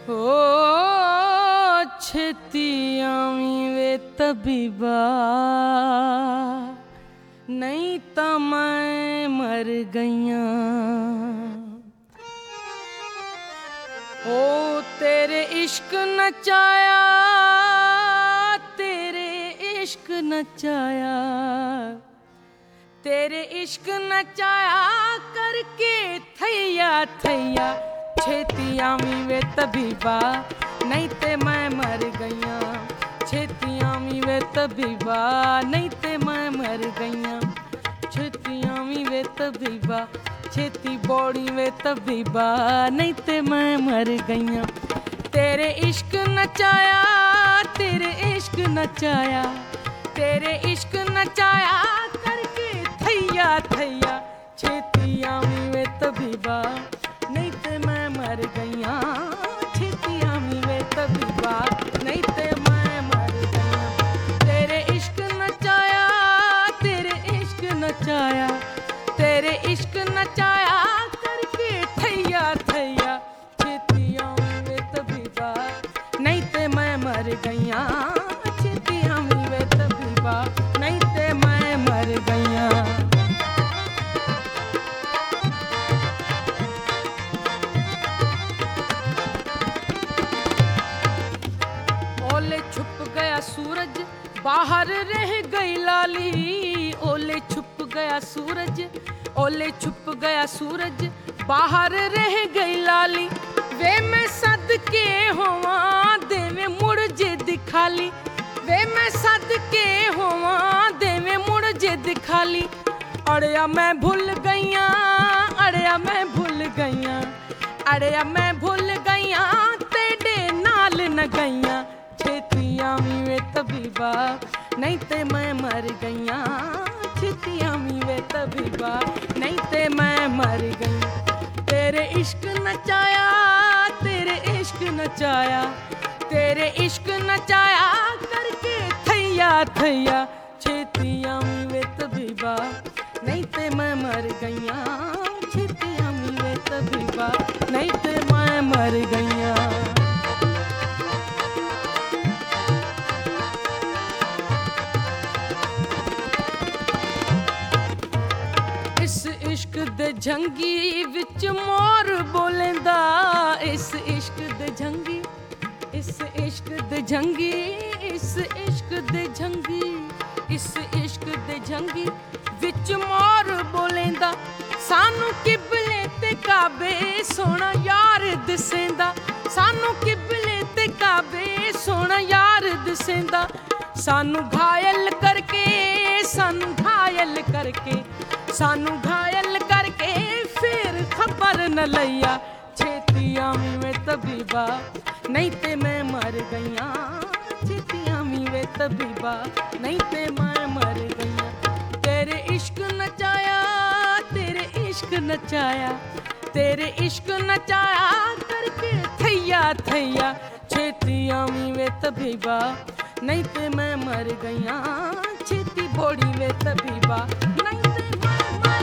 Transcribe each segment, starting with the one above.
ओ छेती आवी वे तबीबा, नहीं तो मैं मर गईया। ओ तेरे इश्क नचाया, तेरे इश्क नचाया, तेरे इश्क नचाया करके थैया थैया। छेती आवी वे तबीबा, नहीं ते मैं मर गईया। छेती आवी वे तबीबा, नहीं ते मैं मर गईया। छेती आवी वे तबीबा, छेती बौड़ी वे तबीबा, नहीं ते मैं मर गईया। तेरे इश्क नचाया, तेरे इश्क नचाया, तेरे इश्क नचाया करके थैया थैया। छेती आवी वे तबीबा, नहीं ते मैं मर गईया। छेती आवी वे तबीबा, नहीं ते मैं मर गईया। तेरे इश्क नचाया, तेरे इश्क नचाया, तेरे इश्क नचाया करके थैया थैया। छेती आवी वे तबीबा, नहीं ते मैं मर गईया। छेती आवी वे तबीबा, नहीं ते मैं मर गईया। ओले छुप गया सूरज, बाहर रह गई लाली। ओले छुप गया सूरज, ओले छुप गया सूरज, बाहर रह गई लाली। वे मैं सदके होवा, देवे मुड़ जे दिखाली। वे मैं सदके होवा, देवे मुड़ जे दिखाली। अड़िया मैं भूल गईया, अड़िया मैं भूल गईया, अड़िया मैं भूल गईया, तेरे नाल न गईया। छेती आवी वे तबीबा, नहीं ते मैं मर गईया। छेती आवी वे तबीबा, नहीं ते मैं मर गई। तेरे इश्क नचाया, तेरे इश्क नचाया, तेरे इश्क नचाया करके थैया थैया। छेती आवी वे तबीबा, नहीं ते मैं मर गईया। छेती आवी वे तबीबा, नहीं ते मैं मर गईया। इस इश्क दे झंगी विच मोर बोलेंदा। इस इश्क दे झंगी, इस इश्क दे झंगी, इस इश्क दे झंगी, इस इश्क दे झंगी विच मोर बोलेंदा। सानू किबले ते काबे सोना यार दिसेंदा। सानू किबले ते काबे सोना यार दिसेंदा। सानू घायल करके, सानू घायल करके, सानू घायल करके फिर खबर न लैया। छेती आवी वे तबीबा, नहीं ते मैं मर गईया। छेती आवी वे तबीबा, नहीं ते मैं मर गईया। तेरे इश्क नचाया, तेरे इश्क नचाया, तेरे इश्क नचाया करके थैया थैया। छेती आवी वे तबीबा, नहीं ते मैं मर गईया। छेती बौड़ी वे तबीबा, नहीं ते मैं मर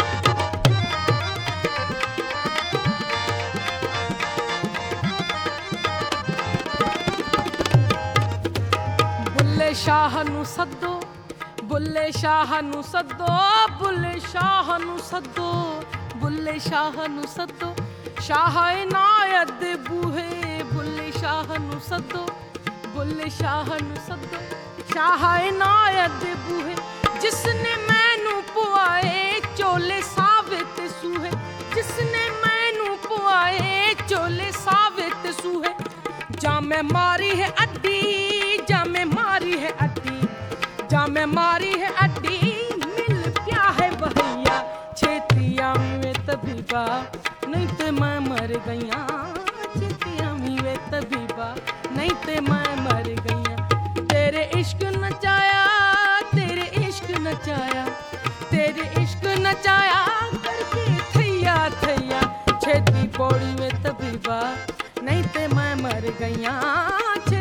गईया। बुल्ले शाह नू सद्दो, बुल्ले शाह नू सद्दो, बुल्ले शाह नू सद्दो, बुल्ले शाह नू सद्दो। शाह इनायत दे बूहे, बुल्ले शाह नू सद्दो, बुल्ले शाह नू सद्दो। शाह इनायत दे बूहे, जिसने मैनू पुआए चोले सावे ते सूहे। जिसने मैनू पुआए चोले सावे ते सूहे। जामे मारी है अड्डी, जामे मारी है अड्डी, जामे मारी है अड्डी, मिल प्या है बहैया। छेती आवी वे तबीबा, नहीं ते मैं मर गईया। छेती आवी वे तबीबा, नहीं ते मैं मर गईया। तेरे इश्क नचाया, तेरे इश्क नचाया, तेरे इश्क नचाया करके थैया थैया। छेती बौड़ी वे तबीबा, नहीं ते मैं मर गईया।